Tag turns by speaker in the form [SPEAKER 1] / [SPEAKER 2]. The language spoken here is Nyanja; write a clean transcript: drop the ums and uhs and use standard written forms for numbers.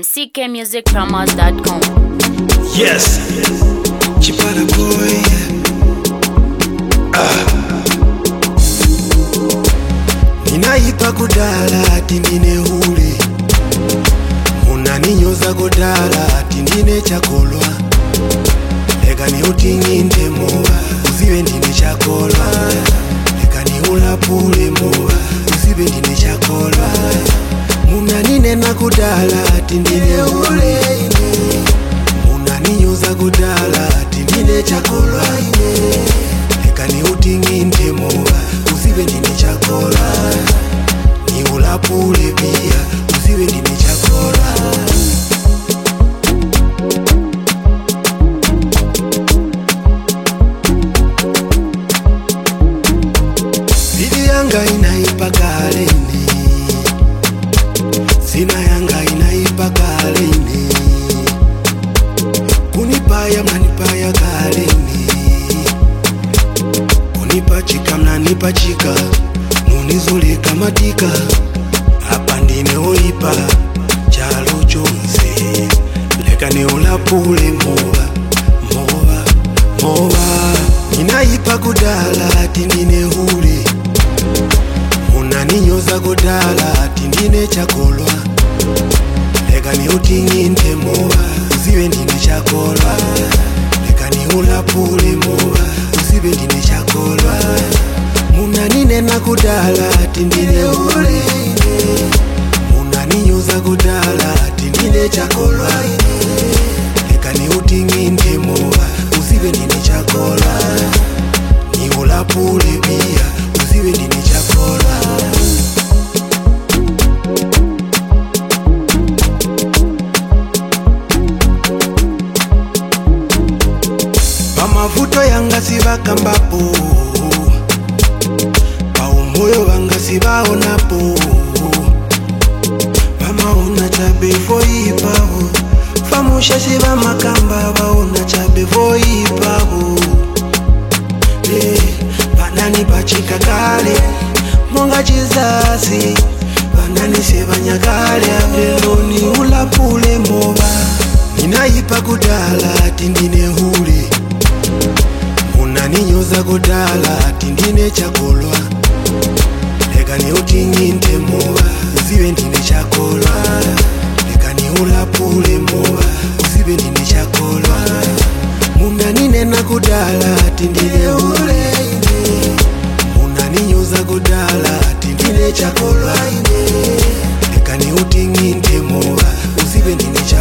[SPEAKER 1] ckmusicpromos.com.
[SPEAKER 2] Yes, Chipara boy. Ninaipa kudala tindine huli, munaninyoza kudala tindine chakolwa. Lega ni utinginde moa, usiwe ndine chakolwa. Lega ni ulapule moa, usiwe ndine chakolwa. Munanine na kudala tindine huli, munaninyoza kudala tindine chakolwa. Lega ni utinginde moa, usiwe ndine chakolwa. Ni ulapule pia, usiwe ndine chakolwa. Bidi yanga inaipa kaleni, sina yanga inaipa kaleni. Kunipaya mnanipaya kaleni, kunipachika mnanipachika. Nunizulika matika, hapa ndine oipa chalo chonse. Leka ni ulapule moa, moa, moa. Ninaipa kudala tindine huli, munaninyoza kudala tindine chakolwa. Leka ni utinginde moa, usiwe ndine chakolwa. Leka ni ulapule moa, usiwe ndine chakolwa. Munanine na kudala tindine huli, munaninyoza kudala tindine chakolwa. Leka ni utinginde moa, usiwe ndine chakolwa. Ni ulapule pia, usiwe ndine chakolwa. Pamavuto yanga sivakambapo, moyo wanga sibaonapo. Vamaona chabe voipaho, famusha siba makamba vaona chabe voipaho. Vanani pachika kale, monga chizazi. Vanani sevanyakale, apeloni ulapule moba. Ninaipa kudala tindine huli, munaninyoza kudala tindine chakolwa. Leka ni utinginde moa, usiwe ndine chakolwa. Leka ni ulapule moa, usiwe ndine chakolwa. Munanine na kudala tindine huli, munaninyoza kudala tindine chakolwa. Leka ni utinginde moa, usiwe ndine chakolwa.